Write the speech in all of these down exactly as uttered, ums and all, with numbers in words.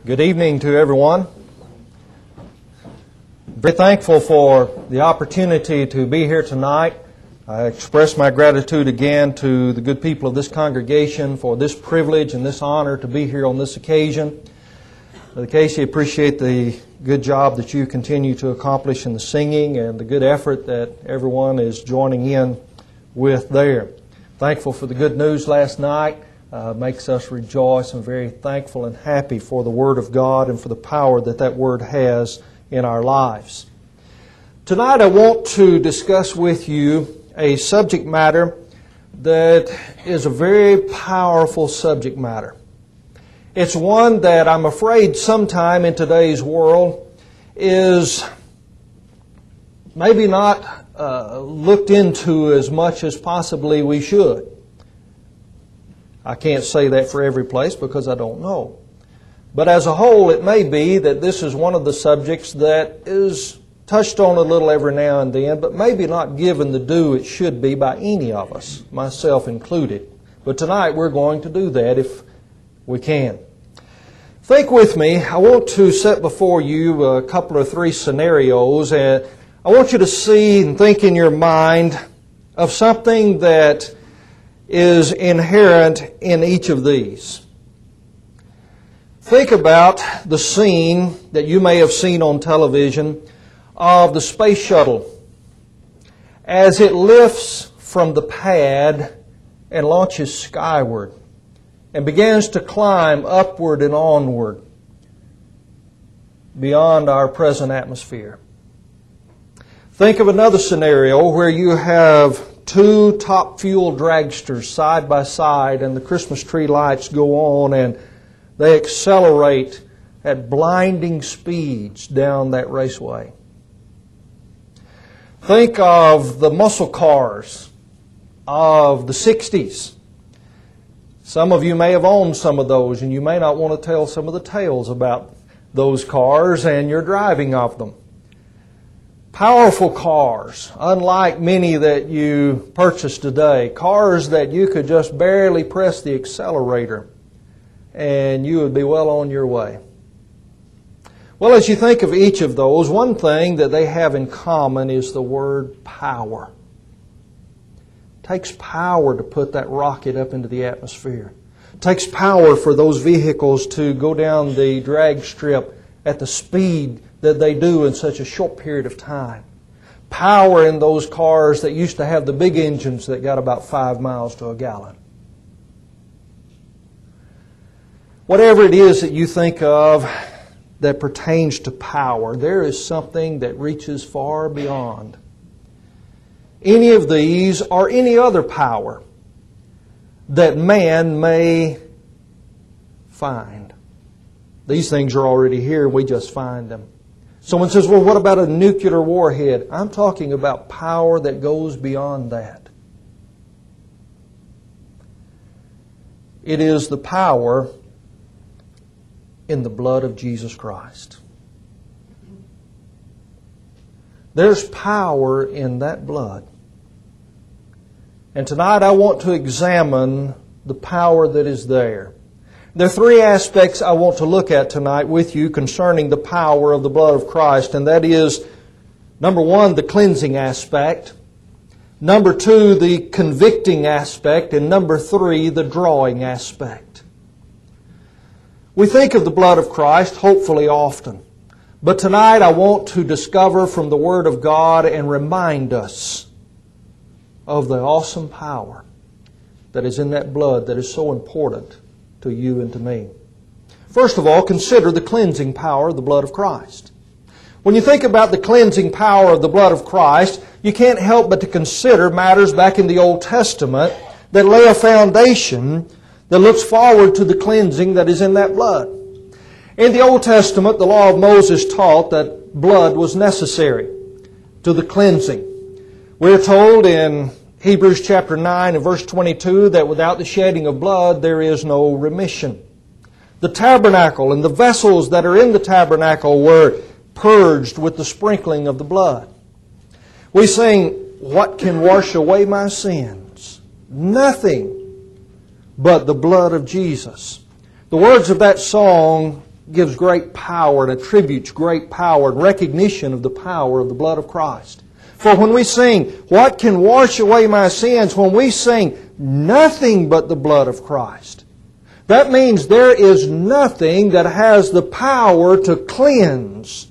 Good evening to everyone. Very thankful for the opportunity to be here tonight. I express my gratitude again to the good people of this congregation for this privilege and this honor to be here on this occasion. Brother Casey, appreciate the good job that you continue to accomplish in the singing and the good effort that everyone is joining in with there. Thankful for the good news last night. Uh, makes us rejoice and very thankful and happy for the Word of God and for the power that that Word has in our lives. Tonight I want to discuss with you a subject matter that is a very powerful subject matter. It's one that I'm afraid sometime in today's world is maybe not uh, looked into as much as possibly we should. I can't say that for every place because I don't know. But as a whole, it may be that this is one of the subjects that is touched on a little every now and then, but maybe not given the due it should be by any of us, myself included. But tonight we're going to do that if we can. Think with me. I want to set before you a couple or three scenarios, and I want you to see and think in your mind of something that is inherent in each of these. Think about the scene that you may have seen on television of the space shuttle as it lifts from the pad and launches skyward and begins to climb upward and onward beyond our present atmosphere. Think of another scenario where you have two top fuel dragsters side by side and the Christmas tree lights go on and they accelerate at blinding speeds down that raceway. Think of the muscle cars of the sixties. Some of you may have owned some of those and you may not want to tell some of the tales about those cars and your driving of them. Powerful cars, unlike many that you purchase today. Cars that you could just barely press the accelerator and you would be well on your way. Well, as you think of each of those, one thing that they have in common is the word power. It takes power to put that rocket up into the atmosphere. It takes power for those vehicles to go down the drag strip at the speed that they do in such a short period of time. Power in those cars that used to have the big engines that got about five miles to a gallon. Whatever it is that you think of that pertains to power, there is something that reaches far beyond any of these or any other power that man may find. These things are already here, we just find them. Someone says, well, what about a nuclear warhead? I'm talking about power that goes beyond that. It is the power in the blood of Jesus Christ. There's power in that blood. And tonight I want to examine the power that is there. There are three aspects I want to look at tonight with you concerning the power of the blood of Christ, and that is, number one, the cleansing aspect, number two, the convicting aspect, and number three, the drawing aspect. We think of the blood of Christ, hopefully often, but tonight I want to discover from the Word of God and remind us of the awesome power that is in that blood that is so important to you and to me. First of all, consider the cleansing power of the blood of Christ. When you think about the cleansing power of the blood of Christ, you can't help but to consider matters back in the Old Testament that lay a foundation that looks forward to the cleansing that is in that blood. In the Old Testament, the law of Moses taught that blood was necessary to the cleansing. We're told in Hebrews chapter nine and verse twenty-two that without the shedding of blood there is no remission. The tabernacle and the vessels that are in the tabernacle were purged with the sprinkling of the blood. We sing, what can wash away my sins? Nothing but the blood of Jesus. The words of that song gives great power and attributes great power and recognition of the power of the blood of Christ. For when we sing, "What can wash away my sins?" when we sing, "Nothing but the blood of Christ," that means there is nothing that has the power to cleanse.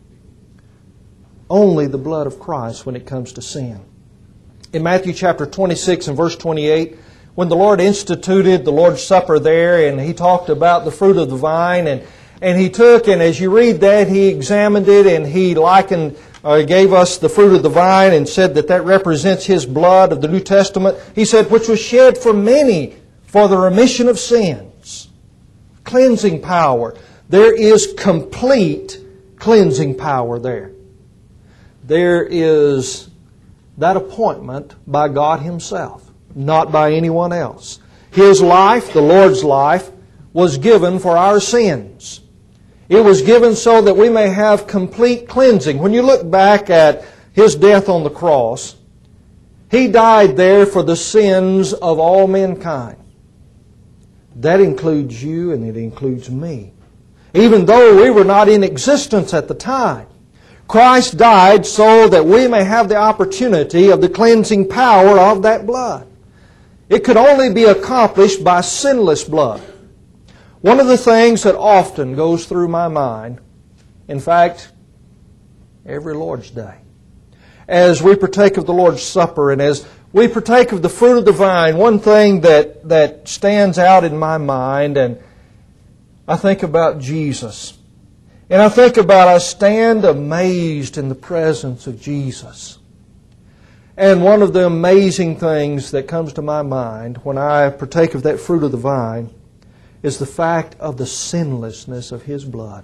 Only the blood of Christ when it comes to sin. In Matthew chapter twenty-six and verse twenty-eight, when the Lord instituted the Lord's Supper there, and He talked about the fruit of the vine, and, and He took, and as you read that, He examined it, and He likened, uh, gave us the fruit of the vine, and said that that represents His blood of the New Testament. He said, which was shed for many for the remission of sins. Cleansing power. There is complete cleansing power there. There is that appointment by God Himself, not by anyone else. His life, the Lord's life, was given for our sins. It was given so that we may have complete cleansing. When you look back at His death on the cross, He died there for the sins of all mankind. That includes you and it includes me. Even though we were not in existence at the time, Christ died so that we may have the opportunity of the cleansing power of that blood. It could only be accomplished by sinless blood. One of the things that often goes through my mind, in fact, every Lord's Day, as we partake of the Lord's Supper and as we partake of the fruit of the vine, one thing that, that stands out in my mind, and I think about Jesus. And I think about, I stand amazed in the presence of Jesus. And one of the amazing things that comes to my mind when I partake of that fruit of the vine is the fact of the sinlessness of His blood.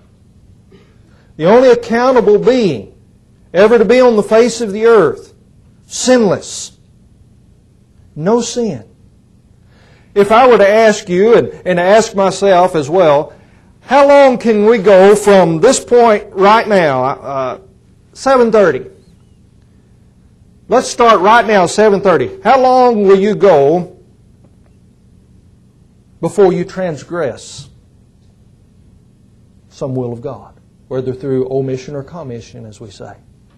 The only accountable being ever to be on the face of the earth, sinless. No sin. If I were to ask you, and, and ask myself as well, how long can we go from this point right now, uh, seven thirty? Let's start right now, seven thirty. How long will you go before you transgress some will of God, whether through omission or commission, as we say?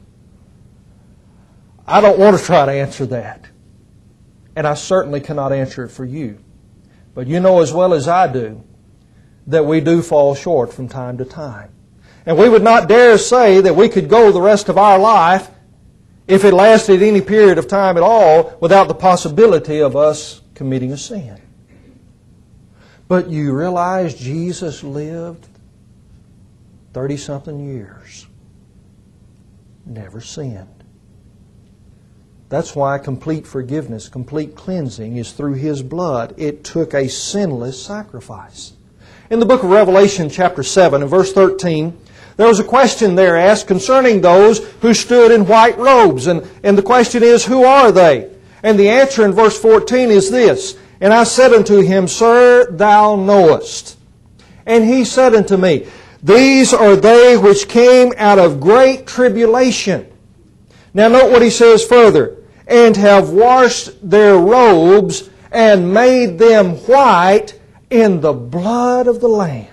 I don't want to try to answer that. And I certainly cannot answer it for you. But you know as well as I do that we do fall short from time to time. And we would not dare say that we could go the rest of our life, if it lasted any period of time at all, without the possibility of us committing a sin. But you realize Jesus lived thirty-something years. Never sinned. That's why complete forgiveness, complete cleansing is through His blood. It took a sinless sacrifice. In the book of Revelation chapter seven and verse thirteen, there was a question there asked concerning those who stood in white robes. And, and the question is, who are they? And the answer in verse fourteen is this, "And I said unto him, Sir, thou knowest. And he said unto me, These are they which came out of great tribulation." Now note what he says further. "And have washed their robes and made them white in the blood of the Lamb."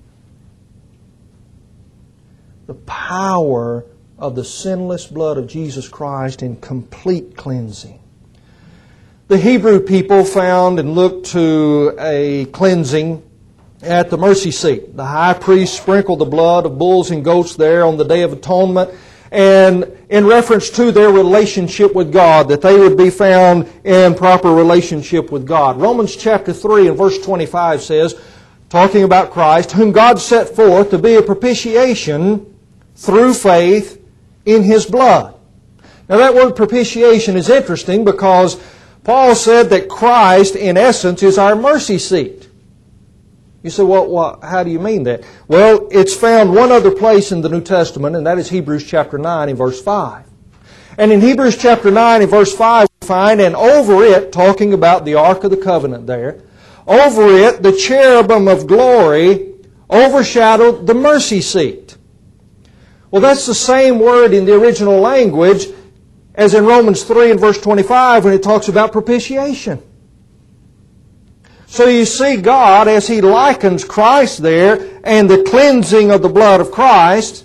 The power of the sinless blood of Jesus Christ in complete cleansing. The Hebrew people found and looked to a cleansing at the mercy seat. The high priest sprinkled the blood of bulls and goats there on the Day of Atonement, and in reference to their relationship with God, that they would be found in proper relationship with God. Romans chapter three and verse twenty-five says, talking about Christ, "Whom God set forth to be a propitiation through faith in His blood." Now that word propitiation is interesting because Paul said that Christ, in essence, is our mercy seat. You say, well, well, how do you mean that? Well, it's found one other place in the New Testament, and that is Hebrews chapter nine and verse five. And in Hebrews chapter nine and verse five, we find, and over it, talking about the Ark of the Covenant there, over it, the cherubim of glory overshadowed the mercy seat. Well, that's the same word in the original language as in Romans three and verse twenty-five when it talks about propitiation. So you see God, as He likens Christ there and the cleansing of the blood of Christ,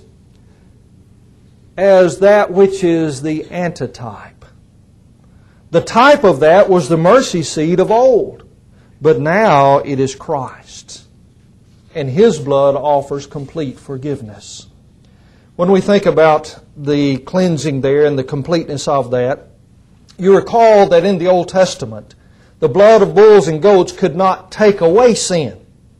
as that which is the antitype. The type of that was the mercy seat of old, but now it is Christ. And His blood offers complete forgiveness. When we think about the cleansing there and the completeness of that, you recall that in the Old Testament, the blood of bulls and goats could not take away sin.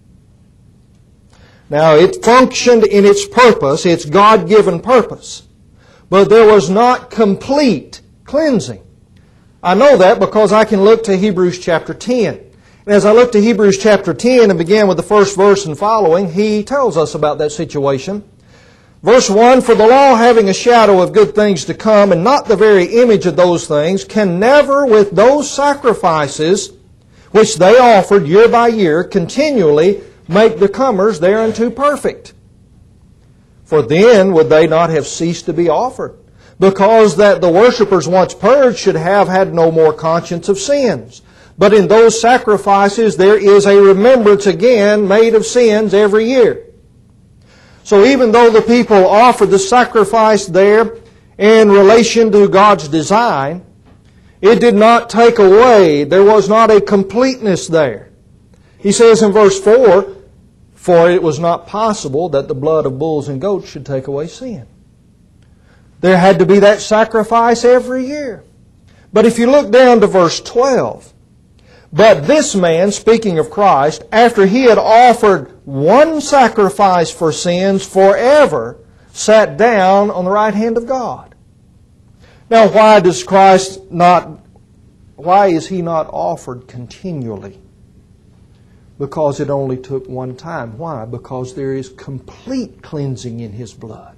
Now, it functioned in its purpose, its God-given purpose, but there was not complete cleansing. I know that because I can look to Hebrews chapter ten. And as I look to Hebrews chapter ten and begin with the first verse and following, he tells us about that situation. Verse one, "For the law, having a shadow of good things to come, and not the very image of those things, can never with those sacrifices which they offered year by year continually make the comers thereunto perfect. For then would they not have ceased to be offered, because that the worshippers once purged should have had no more conscience of sins. But in those sacrifices there is a remembrance again made of sins every year." So even though the people offered the sacrifice there in relation to God's design, it did not take away, there was not a completeness there. He says in verse four, "For it was not possible that the blood of bulls and goats should take away sin." There had to be that sacrifice every year. But if you look down to verse twelve, "But this man," speaking of Christ, "after He had offered one sacrifice for sins forever, sat down on the right hand of God." Now, why does Christ not, why is He not offered continually? Because it only took one time. Why? Because there is complete cleansing in His blood.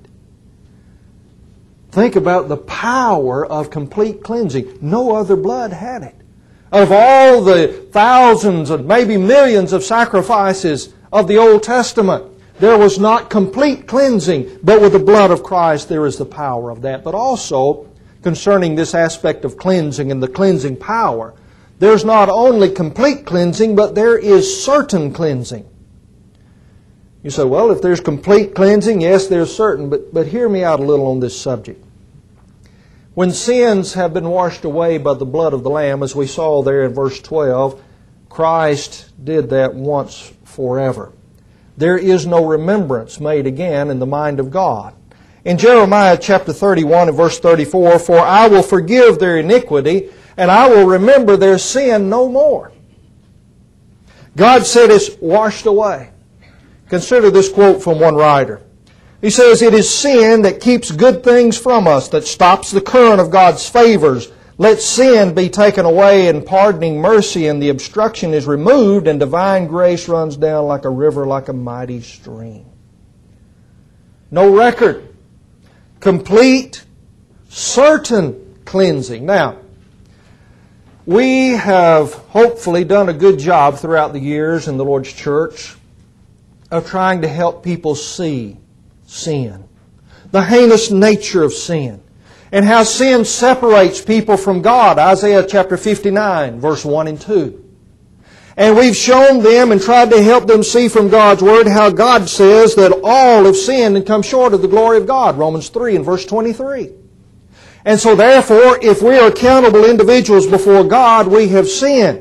Think about the power of complete cleansing. No other blood had it. Of all the thousands and maybe millions of sacrifices of the Old Testament, there was not complete cleansing, but with the blood of Christ there is the power of that. But also, concerning this aspect of cleansing and the cleansing power, there's not only complete cleansing, but there is certain cleansing. You say, well, if there's complete cleansing, yes, there's certain, but, but hear me out a little on this subject. When sins have been washed away by the blood of the Lamb, as we saw there in verse twelve, Christ did that once forever. There is no remembrance made again in the mind of God. In Jeremiah chapter thirty-one and verse thirty-four, "For I will forgive their iniquity, and I will remember their sin no more." God said it's washed away. Consider this quote from one writer. He says, "It is sin that keeps good things from us, that stops the current of God's favors. Let sin be taken away and pardoning mercy, and the obstruction is removed, and divine grace runs down like a river, like a mighty stream." No record. Complete, certain cleansing. Now, we have hopefully done a good job throughout the years in the Lord's church of trying to help people see sin, the heinous nature of sin, and how sin separates people from God. Isaiah chapter fifty-nine, verse one and two. And we've shown them and tried to help them see from God's Word how God says that all have sinned and come short of the glory of God. Romans three and verse twenty-three. And so therefore, if we are accountable individuals before God, we have sinned.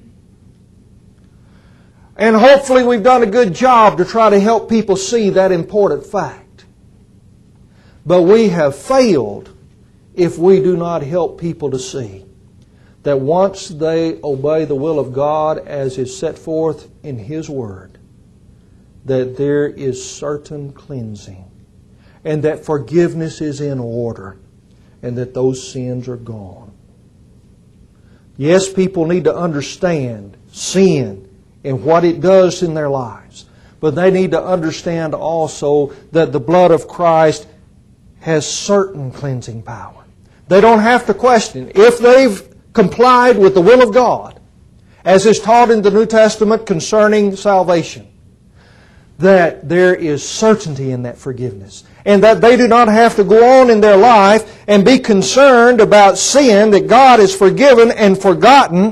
And hopefully we've done a good job to try to help people see that important fact. But we have failed if we do not help people to see that once they obey the will of God as is set forth in His Word, that there is certain cleansing, and that forgiveness is in order, and that those sins are gone. Yes, people need to understand sin and what it does in their lives. But they need to understand also that the blood of Christ has certain cleansing power. They don't have to question. If they've complied with the will of God, as is taught in the New Testament concerning salvation, that there is certainty in that forgiveness. And that they do not have to go on in their life and be concerned about sin that God has forgiven and forgotten,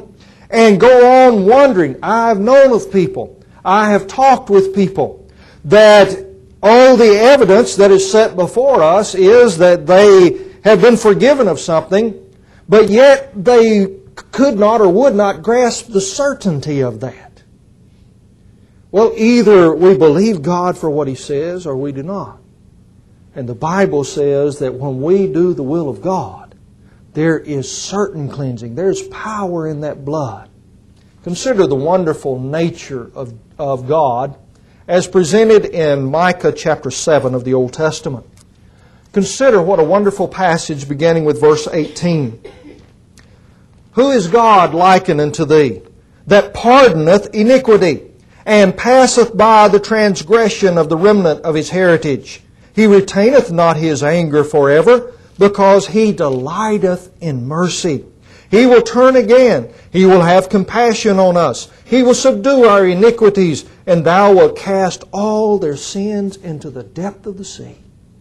and go on wondering. I've known of people, I have talked with people, that all the evidence that is set before us is that they have been forgiven of something, but yet they could not or would not grasp the certainty of that. Well, either we believe God for what He says or we do not. And the Bible says that when we do the will of God, there is certain cleansing. There's power in that blood. Consider the wonderful nature of, of God as presented in Micah chapter seven of the Old Testament. Consider what a wonderful passage beginning with verse eighteen. Who is God likened unto thee, that pardoneth iniquity, and passeth by the transgression of the remnant of His heritage? He retaineth not His anger forever, because He delighteth in mercy. He will turn again. He will have compassion on us. He will subdue our iniquities, and Thou wilt cast all their sins into the depth of the sea.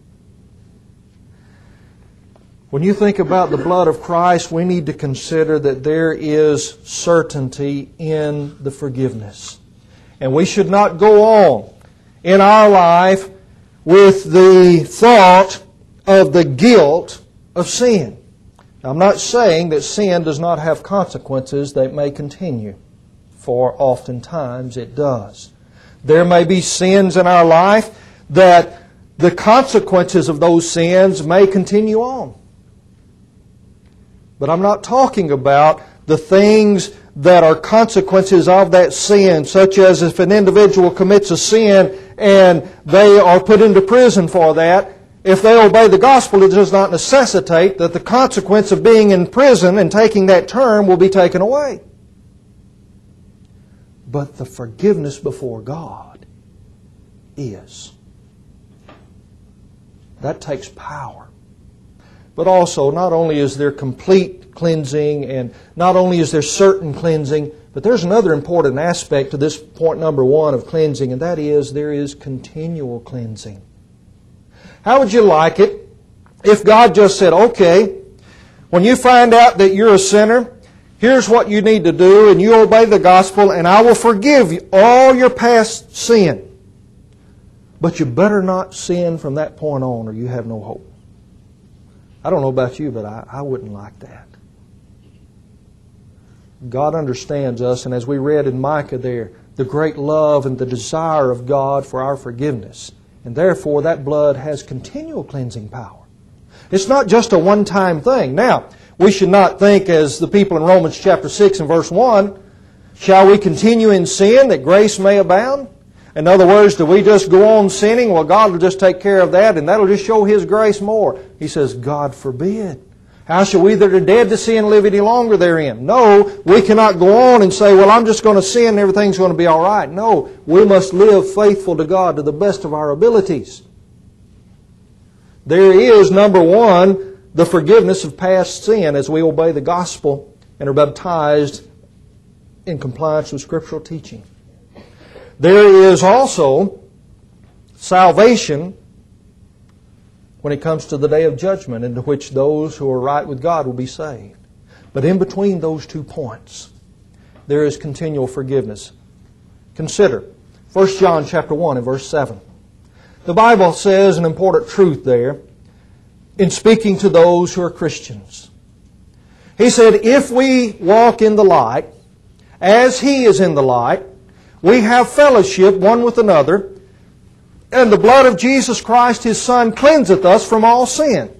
When you think about the blood of Christ, we need to consider that there is certainty in the forgiveness. And we should not go on in our life with the thought of the guilt of sin. Now, I'm not saying that sin does not have consequences that may continue, for oftentimes it does. There may be sins in our life that the consequences of those sins may continue on. But I'm not talking about the things that are consequences of that sin, such as if an individual commits a sin and they are put into prison for that. If they obey the gospel, it does not necessitate that the consequence of being in prison and taking that term will be taken away. But the forgiveness before God is. That takes power. But also, not only is there complete cleansing and not only is there certain cleansing, but there's another important aspect to this point number one of cleansing, and that is there is continual cleansing. How would you like it if God just said, okay, when you find out that you're a sinner, here's what you need to do, and you obey the gospel, and I will forgive you all your past sin. But you better not sin from that point on, or you have no hope. I don't know about you, but I, I wouldn't like that. God understands us, and as we read in Micah there, the great love and the desire of God for our forgiveness. And therefore, that blood has continual cleansing power. It's not just a one-time thing. Now, we should not think as the people in Romans chapter six and verse one, shall we continue in sin that grace may abound? In other words, do we just go on sinning? Well, God will just take care of that, and that'll just show His grace more. He says, God forbid. How shall we that are dead to sin live any longer therein? No, we cannot go on and say, well, I'm just going to sin and everything's going to be all right. No, we must live faithful to God to the best of our abilities. There is, number one, the forgiveness of past sin as we obey the gospel and are baptized in compliance with scriptural teaching. There is also salvation when it comes to the day of judgment, into which those who are right with God will be saved. But in between those two points, there is continual forgiveness. Consider First John chapter one and verse seven. The Bible says an important truth there in speaking to those who are Christians. He said, if we walk in the light, as He is in the light, we have fellowship one with another, and the blood of Jesus Christ, His Son, cleanseth us from all sin.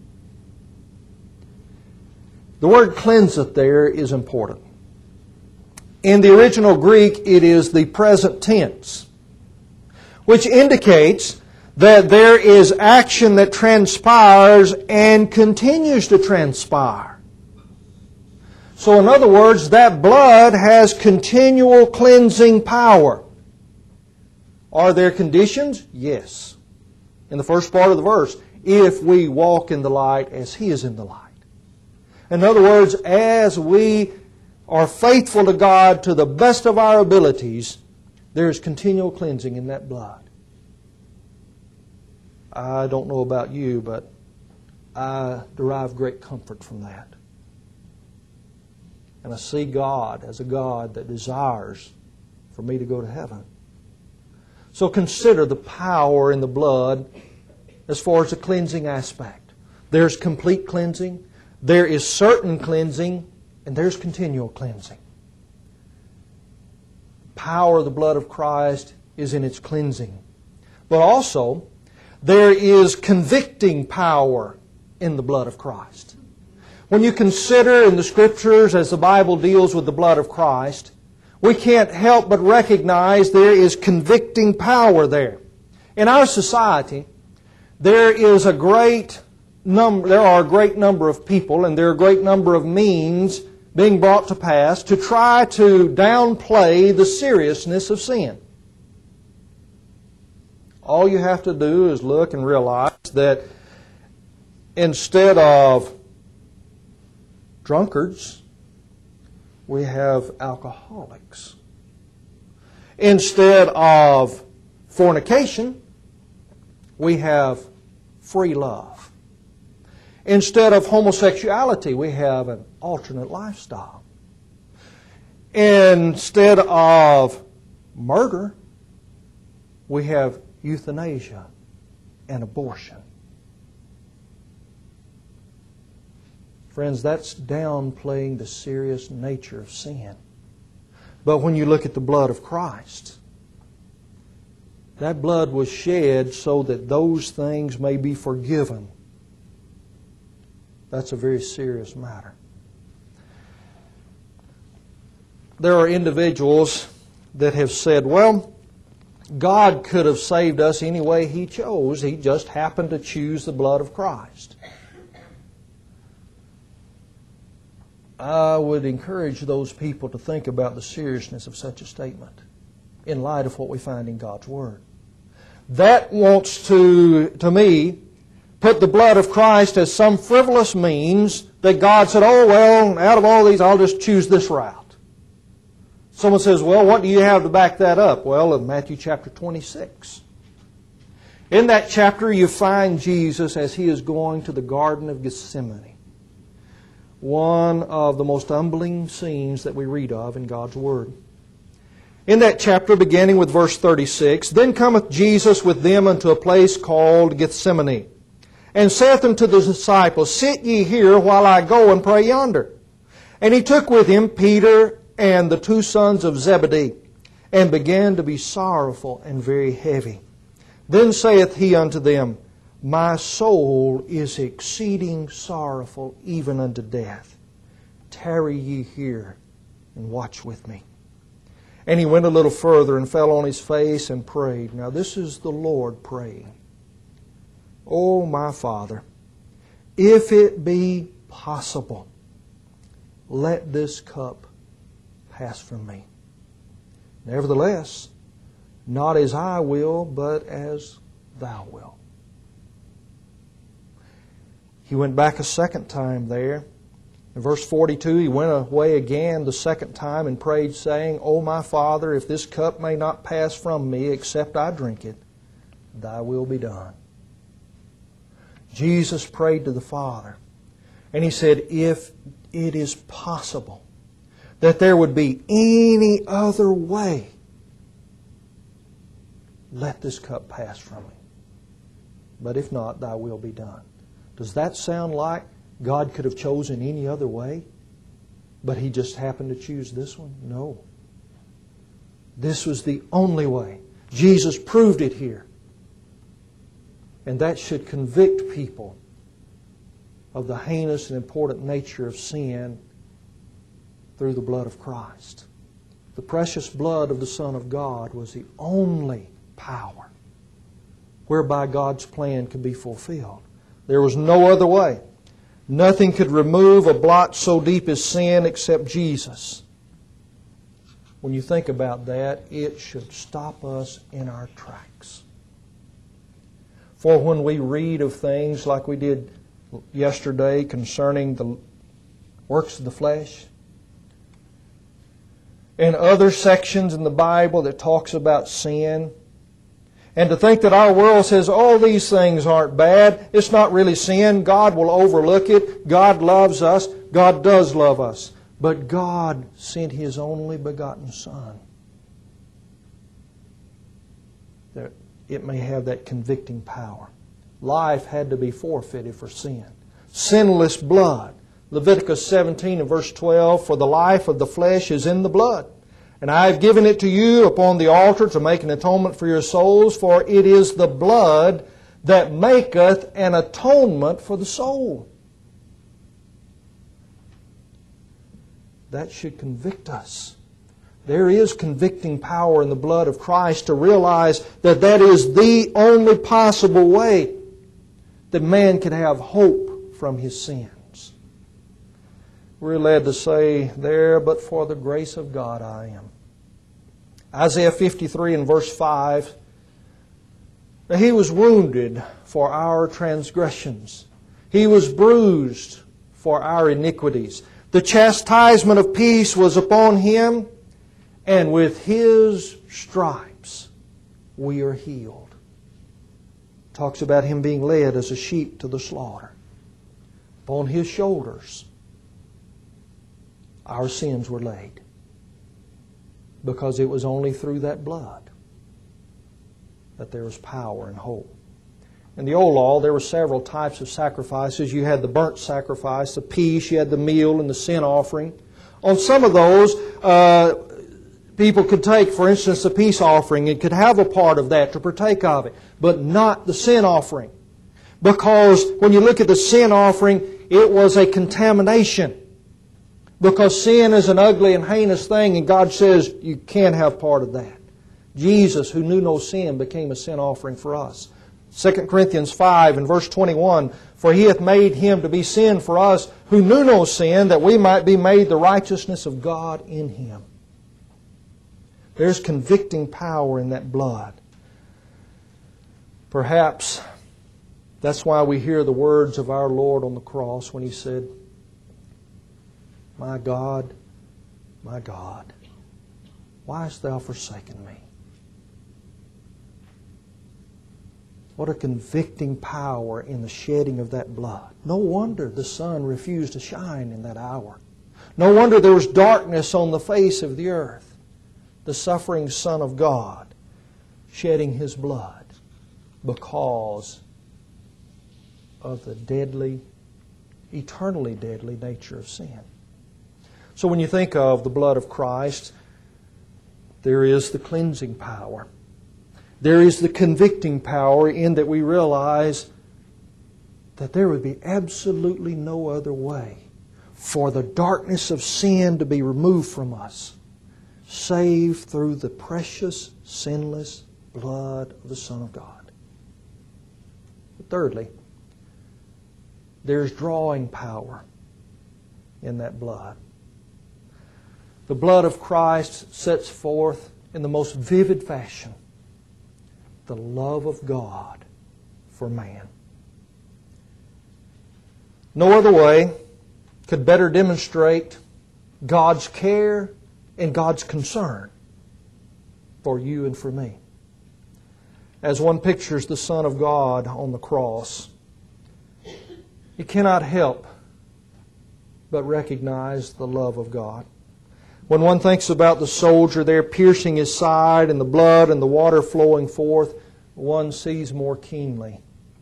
The word cleanseth there is important. In the original Greek, it is the present tense, which indicates that there is action that transpires and continues to transpire. So in other words, that blood has continual cleansing power. Are there conditions? Yes. In the first part of the verse, if we walk in the light as He is in the light. In other words, as we are faithful to God to the best of our abilities, there is continual cleansing in that blood. I don't know about you, but I derive great comfort from that. And I see God as a God that desires for me to go to heaven. So consider the power in the blood as far as the cleansing aspect. There's complete cleansing, there is certain cleansing, and there's continual cleansing. The power of the blood of Christ is in its cleansing. But also, there is convicting power in the blood of Christ. When you consider in the Scriptures as the Bible deals with the blood of Christ, we can't help but recognize there is convicting power there. In our society, there is a great number, there are a great number of people and there are a great number of means being brought to pass to try to downplay the seriousness of sin. All you have to do is look and realize that instead of drunkards, we have alcoholics. Instead of fornication, we have free love. Instead of homosexuality, we have an alternate lifestyle. Instead of murder, we have euthanasia and abortion. Friends, that's downplaying the serious nature of sin. But when you look at the blood of Christ, that blood was shed so that those things may be forgiven. That's a very serious matter. There are individuals that have said, well, God could have saved us any way He chose. He just happened to choose the blood of Christ. I would encourage those people to think about the seriousness of such a statement in light of what we find in God's Word. That wants to, to me, put the blood of Christ as some frivolous means that God said, oh, well, out of all these, I'll just choose this route. Someone says, well, what do you have to back that up? Well, in Matthew chapter twenty-six. In that chapter, you find Jesus as He is going to the Garden of Gethsemane. One of the most humbling scenes that we read of in God's Word. In that chapter, beginning with verse thirty-six, Then cometh Jesus with them unto a place called Gethsemane, and saith unto the disciples, Sit ye here while I go and pray yonder. And He took with Him Peter and the two sons of Zebedee, and began to be sorrowful and very heavy. Then saith He unto them, My soul is exceeding sorrowful, even unto death. Tarry ye here, and watch with me. And He went a little further, and fell on His face, and prayed. Now this is the Lord praying. O my Father, if it be possible, let this cup pass from me. Nevertheless, not as I will, but as Thou wilt. He went back a second time there. In verse forty-two, He went away again the second time and prayed, saying, O my Father, if this cup may not pass from me, except I drink it, Thy will be done. Jesus prayed to the Father, and He said, if it is possible that there would be any other way, let this cup pass from me. But if not, Thy will be done. Does that sound like God could have chosen any other way, but He just happened to choose this one? No. This was the only way. Jesus proved it here. And that should convict people of the heinous and important nature of sin through the blood of Christ. The precious blood of the Son of God was the only power whereby God's plan could be fulfilled. There was no other way. Nothing could remove a blot so deep as sin except Jesus. When you think about that, it should stop us in our tracks. For when we read of things like we did yesterday concerning the works of the flesh, and other sections in the Bible that talks about sin, and to think that our world says, oh, these things aren't bad, it's not really sin, God will overlook it, God loves us, God does love us. But God sent His only begotten Son, that it may have that convicting power. Life had to be forfeited for sin. Sinless blood. Leviticus seventeen and verse twelve, for the life of the flesh is in the blood. And I have given it to you upon the altar to make an atonement for your souls, for it is the blood that maketh an atonement for the soul. That should convict us. There is convicting power in the blood of Christ to realize that that is the only possible way that man can have hope from his sins. We're led to say, there but for the grace of God I am. Isaiah fifty-three and verse five, He was wounded for our transgressions. He was bruised for our iniquities. The chastisement of peace was upon Him, and with His stripes we are healed. Talks about Him being led as a sheep to the slaughter. Upon His shoulders our sins were laid, because it was only through that blood that there was power and hope. In the old law, there were several types of sacrifices. You had the burnt sacrifice, the peace, you had the meal, and the sin offering. On some of those, uh, people could take, for instance, the peace offering and could have a part of that to partake of it, but not the sin offering. Because when you look at the sin offering, it was a contamination. Because sin is an ugly and heinous thing, and God says you can't have part of that. Jesus, who knew no sin, became a sin offering for us. Second Corinthians five and verse twenty-one, for He hath made Him to be sin for us, who knew no sin, that we might be made the righteousness of God in Him. There's convicting power in that blood. Perhaps that's why we hear the words of our Lord on the cross when He said, My God, my God, why hast Thou forsaken me? What a convicting power in the shedding of that blood. No wonder the sun refused to shine in that hour. No wonder there was darkness on the face of the earth. The suffering Son of God shedding His blood because of the deadly, eternally deadly nature of sin. So when you think of the blood of Christ, there is the cleansing power. There is the convicting power in that we realize that there would be absolutely no other way for the darkness of sin to be removed from us, save through the precious, sinless blood of the Son of God. But thirdly, there's drawing power in that blood. The blood of Christ sets forth in the most vivid fashion the love of God for man. No other way could better demonstrate God's care and God's concern for you and for me. As one pictures the Son of God on the cross, you cannot help but recognize the love of God. When one thinks about the soldier there piercing his side and the blood and the water flowing forth, one sees more keenly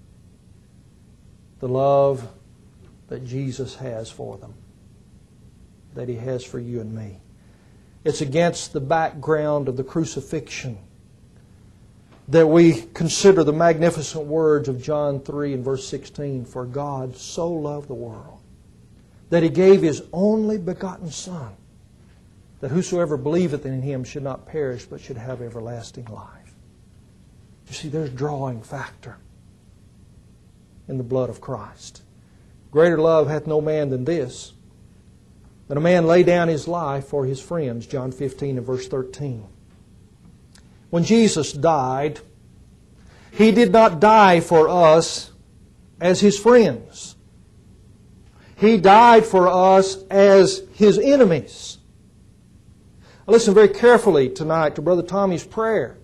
the love that Jesus has for them, that He has for you and me. It's against the background of the crucifixion that we consider the magnificent words of John three and verse sixteen, for God so loved the world that He gave His only begotten Son, that whosoever believeth in Him should not perish, but should have everlasting life. You see, there's drawing factor in the blood of Christ. Greater love hath no man than this, that a man lay down his life for his friends, John fifteen and verse thirteen. When Jesus died, He did not die for us as His friends. He died for us as His enemies. Listen very carefully tonight to Brother Tommy's prayer,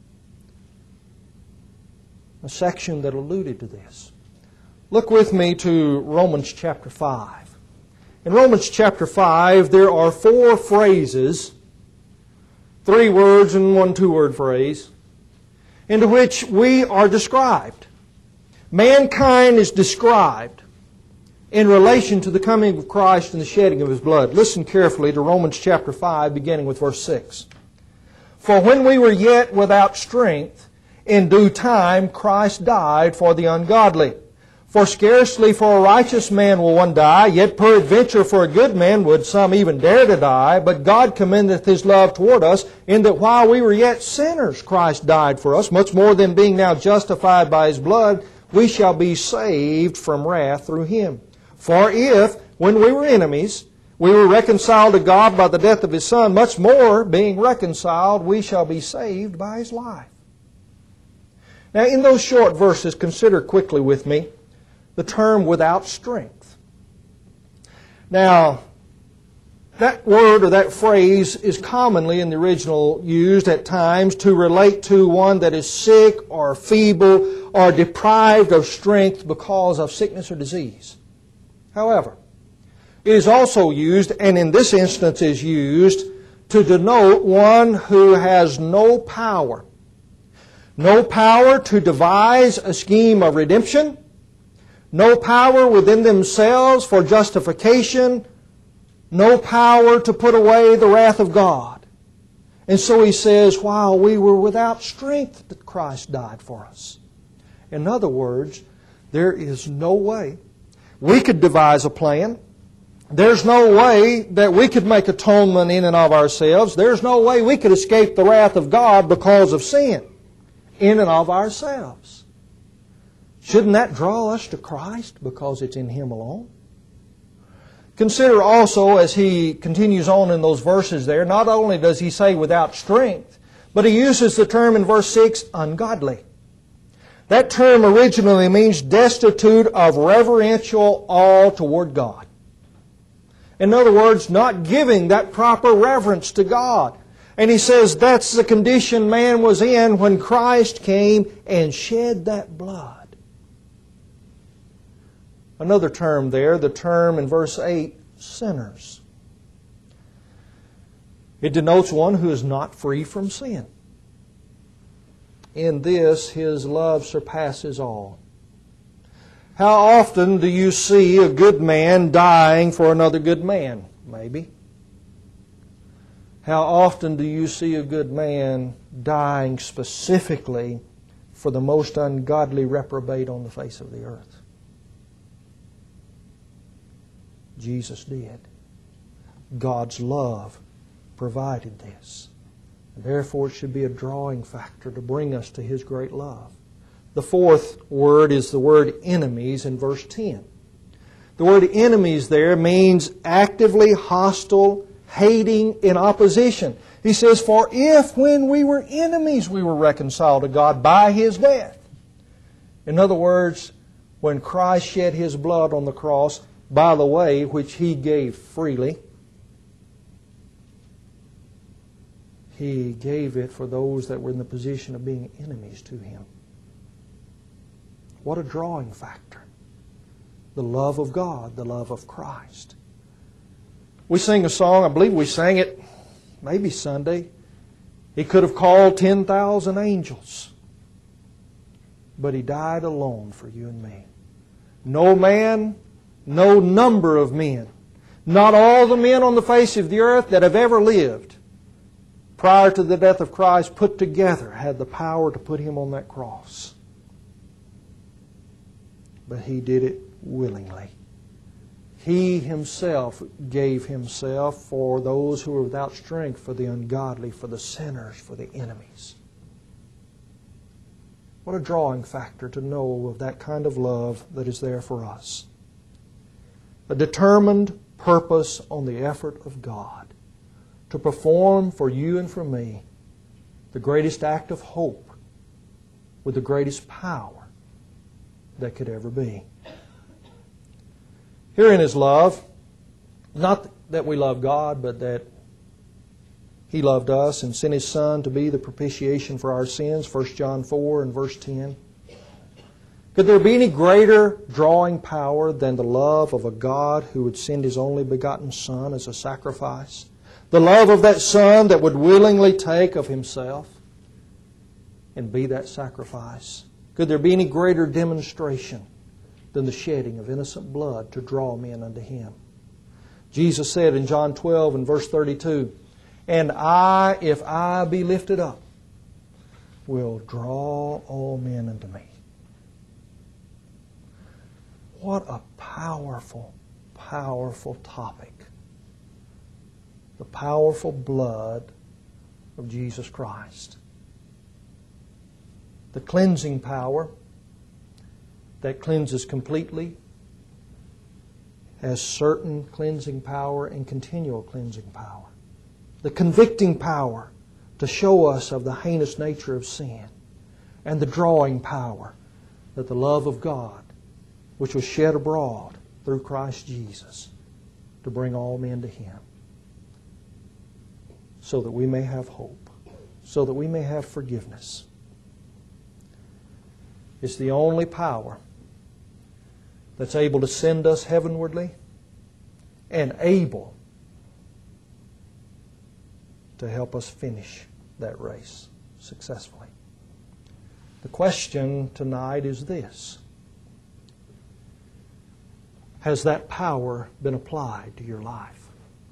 a section that alluded to this. Look with me to Romans chapter five. In Romans chapter five, there are four phrases, three words and one two-word phrase, into which we are described. Mankind is described in relation to the coming of Christ and the shedding of His blood. Listen carefully to Romans chapter five, beginning with verse six. For when we were yet without strength, in due time Christ died for the ungodly. For scarcely for a righteous man will one die, yet peradventure for a good man would some even dare to die. But God commendeth His love toward us, in that while we were yet sinners, Christ died for us. Much more than being now justified by His blood, we shall be saved from wrath through Him. For if, when we were enemies, we were reconciled to God by the death of His Son, much more, being reconciled, we shall be saved by His life. Now, in those short verses, consider quickly with me the term without strength. Now, that word or that phrase is commonly in the original used at times to relate to one that is sick or feeble or deprived of strength because of sickness or disease. However, it is also used, and in this instance is used, to denote one who has no power. No power to devise a scheme of redemption. No power within themselves for justification. No power to put away the wrath of God. And so he says, while we were without strength, that Christ died for us. In other words, there is no way we could devise a plan. There's no way that we could make atonement in and of ourselves. There's no way we could escape the wrath of God because of sin in and of ourselves. Shouldn't that draw us to Christ because it's in Him alone? Consider also, as he continues on in those verses there, not only does he say without strength, but he uses the term in verse six, ungodly. That term originally means destitute of reverential awe toward God. In other words, not giving that proper reverence to God. And he says that's the condition man was in when Christ came and shed that blood. Another term there, the term in verse eight, sinners. It denotes one who is not free from sin. In this, His love surpasses all. How often do you see a good man dying for another good man? Maybe. How often do you see a good man dying specifically for the most ungodly reprobate on the face of the earth? Jesus did. God's love provided this. And therefore it should be a drawing factor to bring us to His great love. The fourth word is the word enemies in verse ten. The word enemies there means actively hostile, hating, in opposition. He says, for if when we were enemies we were reconciled to God by His death. In other words, when Christ shed His blood on the cross, by the way, which He gave freely, He gave it for those that were in the position of being enemies to Him. What a drawing factor. The love of God, the love of Christ. We sing a song, I believe we sang it maybe Sunday. He could have called ten thousand angels, but He died alone for you and me. No man, no number of men, not all the men on the face of the earth that have ever lived prior to the death of Christ put together had the power to put Him on that cross. But He did it willingly. He Himself gave Himself for those who are without strength, for the ungodly, for the sinners, for the enemies. What a drawing factor to know of that kind of love that is there for us. A determined purpose on the effort of God to perform for you and for me the greatest act of hope with the greatest power that could ever be. Herein is love, not that we love God, but that He loved us and sent His Son to be the propitiation for our sins, First John four and verse ten. Could there be any greater drawing power than the love of a God who would send His only begotten Son as a sacrifice? The love of that Son that would willingly take of Himself and be that sacrifice. Could there be any greater demonstration than the shedding of innocent blood to draw men unto Him? Jesus said in John twelve and verse thirty-two, "And I, if I be lifted up, will draw all men unto me." What a powerful, powerful topic. The powerful blood of Jesus Christ. The cleansing power that cleanses completely, has certain cleansing power and continual cleansing power. The convicting power to show us of the heinous nature of sin, and the drawing power that the love of God, which was shed abroad through Christ Jesus, to bring all men to Him, so that we may have hope, so that we may have forgiveness. It's the only power that's able to send us heavenwardly and able to help us finish that race successfully. The question tonight is this: has that power been applied to your life?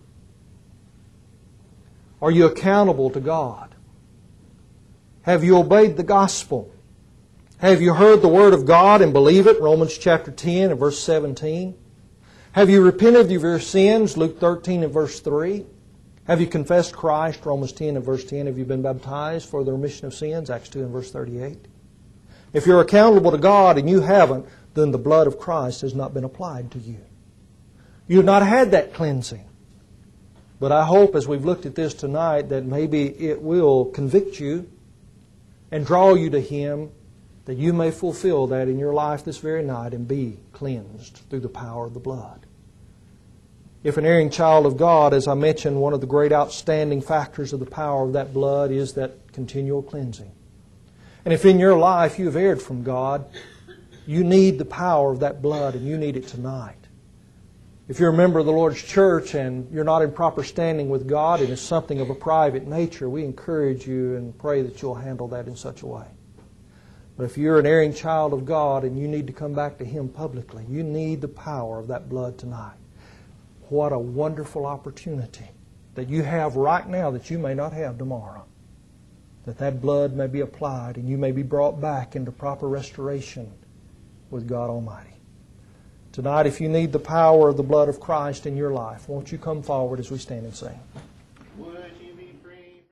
Are you accountable to God? Have you obeyed the gospel? Have you heard the Word of God and believe it? Romans chapter ten and verse seventeen. Have you repented of your sins? Luke thirteen and verse three. Have you confessed Christ? Romans ten and verse ten. Have you been baptized for the remission of sins? Acts two and verse thirty-eight. If you're accountable to God and you haven't, then the blood of Christ has not been applied to you. You've not had that cleansing. But I hope as we've looked at this tonight that maybe it will convict you and draw you to Him, that you may fulfill that in your life this very night and be cleansed through the power of the blood. If an erring child of God, as I mentioned, one of the great outstanding factors of the power of that blood is that continual cleansing. And if in your life you have erred from God, you need the power of that blood, and you need it tonight. If you're a member of the Lord's church and you're not in proper standing with God and it's something of a private nature, we encourage you and pray that you'll handle that in such a way. But if you're an erring child of God and you need to come back to Him publicly, you need the power of that blood tonight. What a wonderful opportunity that you have right now that you may not have tomorrow. That that blood may be applied and you may be brought back into proper restoration with God Almighty. Tonight, if you need the power of the blood of Christ in your life, won't you come forward as we stand and sing? Would